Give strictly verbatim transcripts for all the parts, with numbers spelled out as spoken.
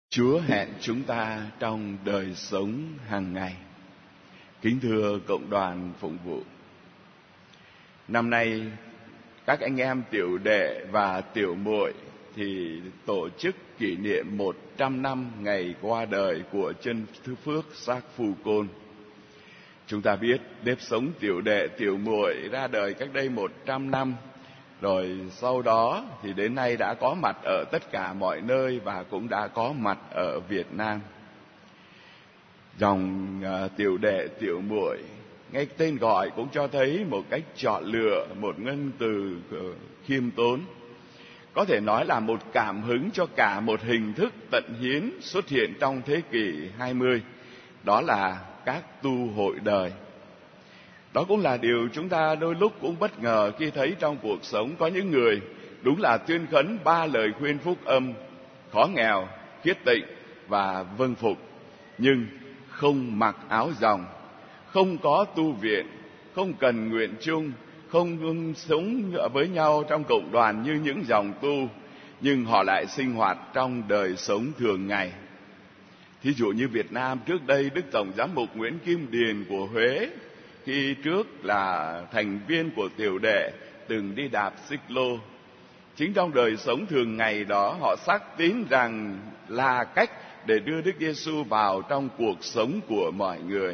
Chúa hẹn chúng ta trong đời sống hàng ngày. Kính thưa cộng đoàn phụng vụ, năm nay các anh em tiểu đệ và tiểu muội thì tổ chức kỷ niệm một trăm năm ngày qua đời của chân phước xác Phu Côn. Chúng ta biết nếp sống tiểu đệ tiểu muội ra đời cách đây một trăm năm, rồi sau đó thì đến nay đã có mặt ở tất cả mọi nơi và cũng đã có mặt ở Việt Nam. Dòng uh, tiểu đệ tiểu muội, ngay tên gọi cũng cho thấy một cách chọn lựa, một ngôn từ uh, khiêm tốn. Có thể nói là một cảm hứng cho cả một hình thức tận hiến xuất hiện trong thế kỷ hai mươi. Đó là các tu hội đời. Đó cũng là điều chúng ta đôi lúc cũng bất ngờ khi thấy trong cuộc sống có những người đúng là tuyên khấn ba lời khuyên phúc âm: khó nghèo, khiết tịnh và vâng phục, nhưng không mặc áo dòng, không có tu viện, không cần nguyện chung, không sống với nhau trong cộng đoàn như những dòng tu, nhưng họ lại sinh hoạt trong đời sống thường ngày. Thí dụ như Việt Nam, trước đây Đức Tổng Giám mục Nguyễn Kim Điền của Huế, khi trước là thành viên của tiểu đệ, từng đi đạp xích lô. Chính trong đời sống thường ngày đó, họ xác tín rằng là cách để đưa Đức Giêsu vào trong cuộc sống của mọi người.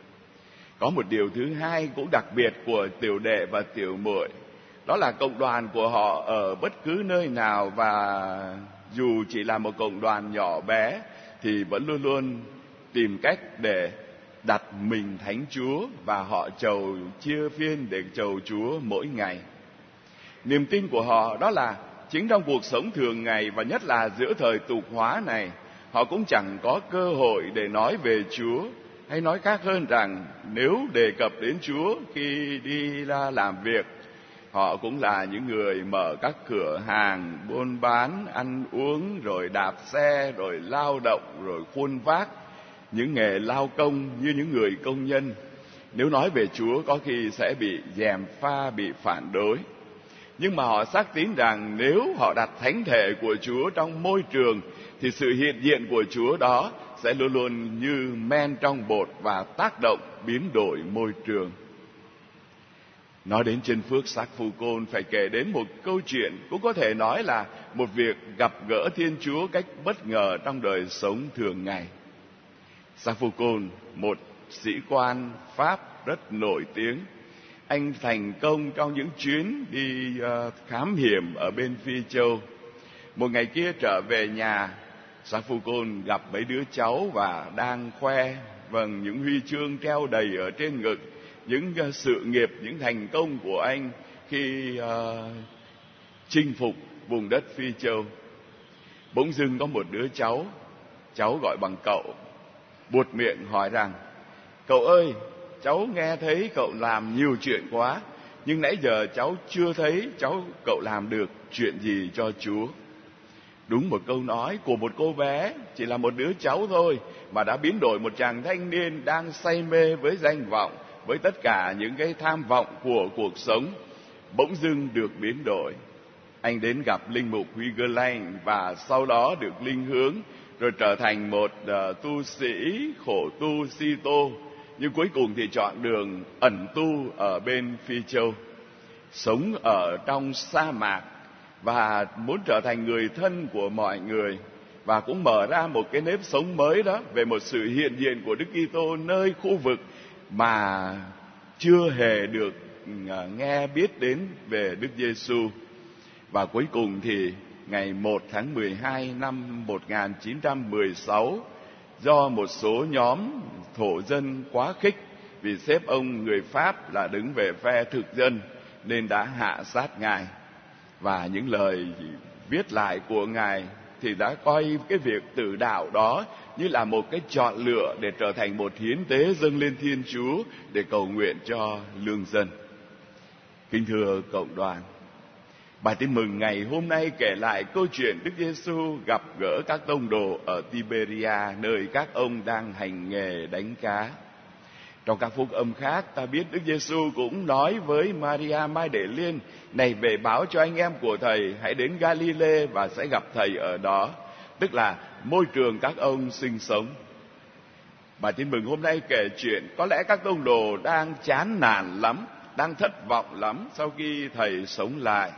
Có một điều thứ hai cũng đặc biệt của tiểu đệ và tiểu muội, đó là cộng đoàn của họ ở bất cứ nơi nào, và dù chỉ là một cộng đoàn nhỏ bé thì vẫn luôn luôn tìm cách để đặt mình thánh Chúa, và họ chầu chia phiên để chầu Chúa mỗi ngày. Niềm tin của họ đó là chính trong cuộc sống thường ngày, và nhất là giữa thời tục hóa này, họ cũng chẳng có cơ hội để nói về Chúa. Hay nói khác hơn rằng, nếu đề cập đến Chúa khi đi ra làm việc, họ cũng là những người mở các cửa hàng, buôn bán, ăn uống, rồi đạp xe, rồi lao động, rồi khuôn vác, những nghề lao công như những người công nhân. Nếu nói về Chúa có khi sẽ bị gièm pha, bị phản đối. Nhưng mà họ xác tín rằng nếu họ đặt thánh thể của Chúa trong môi trường, thì sự hiện diện của Chúa đó sẽ luôn luôn như men trong bột và tác động biến đổi môi trường. Nói đến chân phước xác Phu Côn, phải kể đến một câu chuyện, cũng có thể nói là một việc gặp gỡ Thiên Chúa cách bất ngờ trong đời sống thường ngày. Xác Phu Côn, một sĩ quan Pháp rất nổi tiếng. Anh thành công trong những chuyến đi uh, khám hiểm ở bên Phi Châu. Một ngày kia trở về nhà, Xác Phu Côn gặp mấy đứa cháu và đang khoe vâng những huy chương treo đầy ở trên ngực, những uh, sự nghiệp, những thành công của anh khi uh, chinh phục vùng đất Phi Châu. Bỗng dưng có một đứa cháu, cháu gọi bằng cậu, buột miệng hỏi rằng: cậu ơi, cháu nghe thấy cậu làm nhiều chuyện quá, nhưng nãy giờ cháu chưa thấy cháu cậu làm được chuyện gì cho Chúa. Đúng một câu nói của một cô bé, chỉ là một đứa cháu thôi, mà đã biến đổi một chàng thanh niên đang say mê với danh vọng, với tất cả những cái tham vọng của cuộc sống, bỗng dưng được biến đổi. Anh đến gặp linh mục Huyghe Lanh và sau đó được linh hướng, rồi trở thành một uh, tu sĩ khổ tu si tô, nhưng cuối cùng thì chọn đường ẩn tu ở bên Phi Châu, sống ở trong sa mạc và muốn trở thành người thân của mọi người, và cũng mở ra một cái nếp sống mới đó về một sự hiện diện của Đức Kitô nơi khu vực mà chưa hề được uh, nghe biết đến về Đức Giêsu. Và cuối cùng thì ngày một tháng mười hai năm một nghìn chín trăm mười sáu, do một số nhóm thổ dân quá khích vì xếp ông người Pháp là đứng về phe thực dân, nên đã hạ sát Ngài. Và những lời viết lại của Ngài thì đã coi cái việc tử đạo đó như là một cái chọn lựa để trở thành một hiến tế dâng lên Thiên Chúa để cầu nguyện cho lương dân. Kính thưa cộng đoàn, bài tin mừng ngày hôm nay kể lại câu chuyện Đức Giêsu gặp gỡ các tông đồ ở Tiberia, nơi các ông đang hành nghề đánh cá. Trong các phúc âm khác, ta biết Đức Giêsu cũng nói với Maria Mai Đệ Liên: này, về báo cho anh em của thầy hãy đến Galilee và sẽ gặp thầy ở đó. Tức là môi trường các ông sinh sống. Bài tin mừng hôm nay kể chuyện có lẽ các tông đồ đang chán nản lắm, đang thất vọng lắm sau khi thầy sống lại.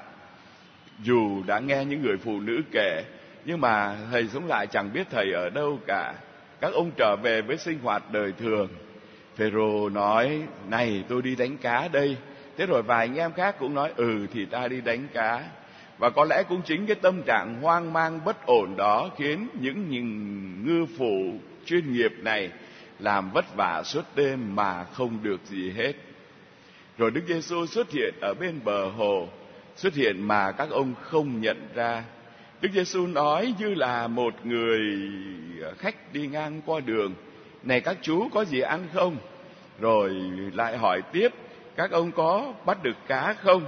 Dù đã nghe những người phụ nữ kể, nhưng mà thầy sống lại chẳng biết thầy ở đâu cả. Các ông trở về với sinh hoạt đời thường. Phêrô nói, này tôi đi đánh cá đây. Thế rồi vài anh em khác cũng nói, ừ thì ta đi đánh cá. Và có lẽ cũng chính cái tâm trạng hoang mang bất ổn đó khiến những ngư phụ chuyên nghiệp này làm vất vả suốt đêm mà không được gì hết. Rồi Đức Giêsu xuất hiện ở bên bờ hồ, xuất hiện mà các ông không nhận ra. Đức Giêsu nói như là một người khách đi ngang qua đường, này các chú có gì ăn không? Rồi lại hỏi tiếp, các ông có bắt được cá không?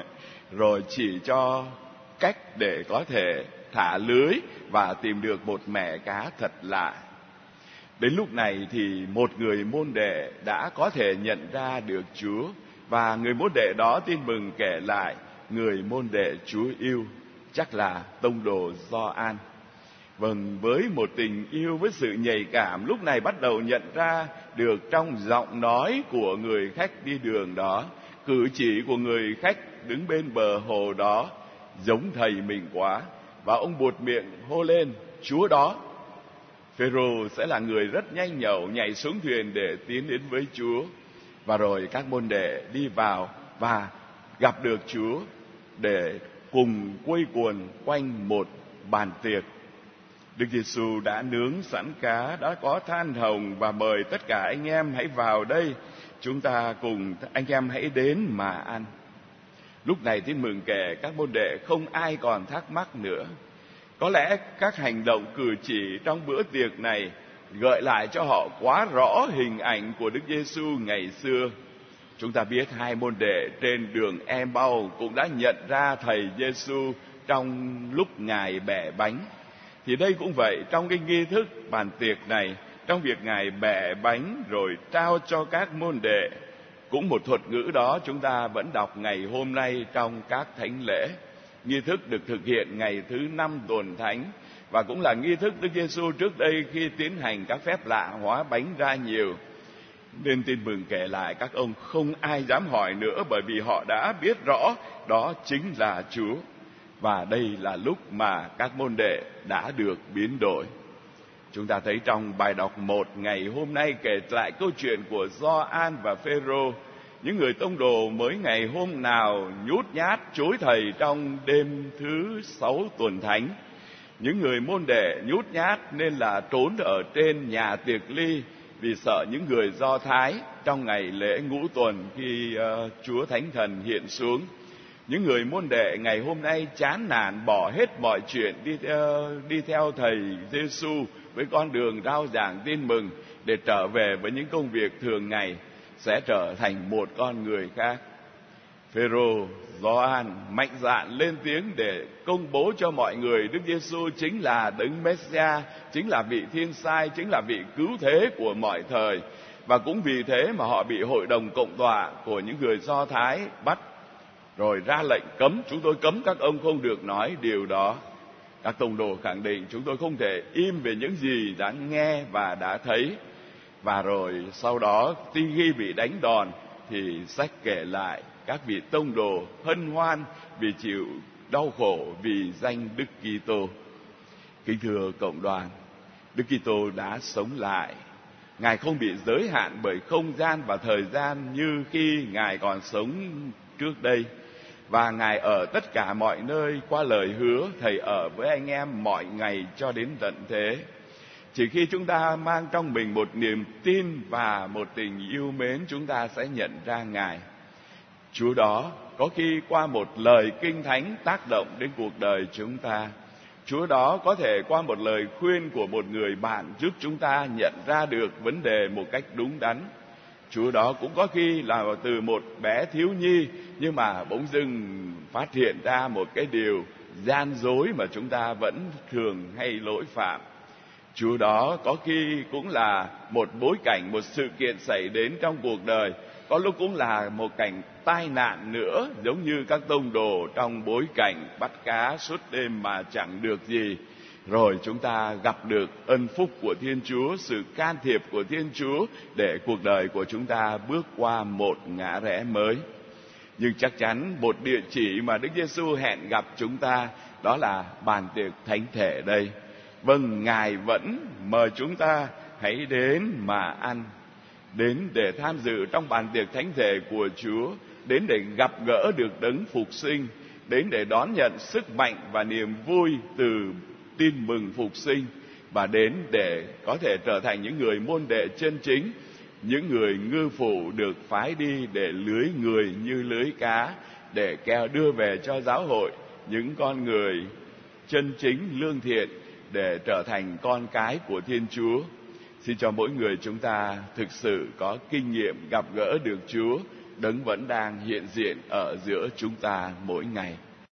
Rồi chỉ cho cách để có thể thả lưới và tìm được một mẻ cá thật lạ. Đến lúc này thì một người môn đệ đã có thể nhận ra được Chúa, và người môn đệ đó tin mừng kể lại, người môn đệ Chúa yêu chắc là tông đồ Gioan. Vâng, với một tình yêu, với sự nhạy cảm, lúc này bắt đầu nhận ra được trong giọng nói của người khách đi đường đó, cử chỉ của người khách đứng bên bờ hồ đó giống thầy mình quá. Và ông buột miệng hô lên, Chúa đó. Phêrô sẽ là người rất nhanh nhẩu nhảy xuống thuyền để tiến đến với Chúa. Và rồi các môn đệ đi vào và gặp được Chúa để cùng quây quần quanh một bàn tiệc. Đức Giêsu đã nướng sẵn cá, đã có than hồng và mời tất cả anh em hãy vào đây, chúng ta cùng anh em hãy đến mà ăn. Lúc này tin mừng kể các môn đệ không ai còn thắc mắc nữa. Có lẽ các hành động cử chỉ trong bữa tiệc này gợi lại cho họ quá rõ hình ảnh của Đức Giêsu ngày xưa. Chúng ta biết hai môn đệ trên đường Em-mau cũng đã nhận ra thầy Giêsu trong lúc Ngài bẻ bánh. Thì đây cũng vậy, trong cái nghi thức bàn tiệc này, trong việc Ngài bẻ bánh rồi trao cho các môn đệ, cũng một thuật ngữ đó chúng ta vẫn đọc ngày hôm nay trong các thánh lễ. Nghi thức được thực hiện ngày thứ năm tuần thánh, và cũng là nghi thức Đức Giêsu trước đây khi tiến hành các phép lạ hóa bánh ra nhiều. Nên tin mừng kể lại các ông không ai dám hỏi nữa, bởi vì họ đã biết rõ đó chính là Chúa. Và đây là lúc mà các môn đệ đã được biến đổi. Chúng ta thấy trong bài đọc một ngày hôm nay kể lại câu chuyện của Gioan và Phêrô, những người tông đồ mới ngày hôm nào nhút nhát chối thầy trong đêm thứ sáu tuần thánh. Những người môn đệ nhút nhát nên là trốn ở trên nhà tiệc ly, vì sợ những người Do Thái trong ngày lễ ngũ tuần khi uh, Chúa Thánh Thần hiện xuống. Những người môn đệ ngày hôm nay chán nản, bỏ hết mọi chuyện đi theo, đi theo thầy Giêsu với con đường rao giảng tin mừng để trở về với những công việc thường ngày, sẽ trở thành một con người khác. Phêrô, Gioan mạnh dạn lên tiếng để công bố cho mọi người Đức Giêsu chính là Đấng Messiah, chính là vị thiên sai, chính là vị cứu thế của mọi thời. Và cũng vì thế mà họ bị hội đồng cộng tọa của những người Do Thái bắt, rồi ra lệnh cấm, chúng tôi cấm các ông không được nói điều đó. Các tông đồ khẳng định chúng tôi không thể im về những gì đã nghe và đã thấy. Và rồi sau đó khi bị đánh đòn thì sách kể lại các vị tông đồ hân hoan vì chịu đau khổ vì danh Đức Kitô. Kính thưa cộng đoàn, Đức Kitô đã sống lại. Ngài không bị giới hạn bởi không gian và thời gian như khi Ngài còn sống trước đây. Và Ngài ở tất cả mọi nơi qua lời hứa Thầy ở với anh em mọi ngày cho đến tận thế. Chỉ khi chúng ta mang trong mình một niềm tin và một tình yêu mến, chúng ta sẽ nhận ra Ngài. Chúa đó có khi qua một lời kinh thánh tác động đến cuộc đời chúng ta. Chúa đó có thể qua một lời khuyên của một người bạn giúp chúng ta nhận ra được vấn đề một cách đúng đắn. Chúa đó cũng có khi là từ một bé thiếu nhi, nhưng mà bỗng dưng phát hiện ra một cái điều gian dối mà chúng ta vẫn thường hay lỗi phạm. Chúa đó có khi cũng là một bối cảnh, một sự kiện xảy đến trong cuộc đời. Có lúc cũng là một cảnh tai nạn nữa, giống như các tông đồ trong bối cảnh bắt cá suốt đêm mà chẳng được gì. rồi chúng ta gặp được ân phúc của Thiên Chúa, sự can thiệp của Thiên Chúa để cuộc đời của chúng ta bước qua một ngã rẽ mới. Nhưng chắc chắn một địa chỉ mà Đức Giêsu hẹn gặp chúng ta, đó là bàn tiệc thánh thể đây. Vâng, Ngài vẫn mời chúng ta hãy đến mà ăn, đến để tham dự trong bàn tiệc thánh thể của Chúa, đến để gặp gỡ được đấng phục sinh, đến để đón nhận sức mạnh và niềm vui từ tin mừng phục sinh, và đến để có thể trở thành những người môn đệ chân chính, những người ngư phụ được phái đi để lưới người như lưới cá, để kéo đưa về cho giáo hội những con người chân chính lương thiện, để trở thành con cái của Thiên Chúa. Xin cho mỗi người chúng ta thực sự có kinh nghiệm gặp gỡ được Chúa, đấng vẫn đang hiện diện ở giữa chúng ta mỗi ngày.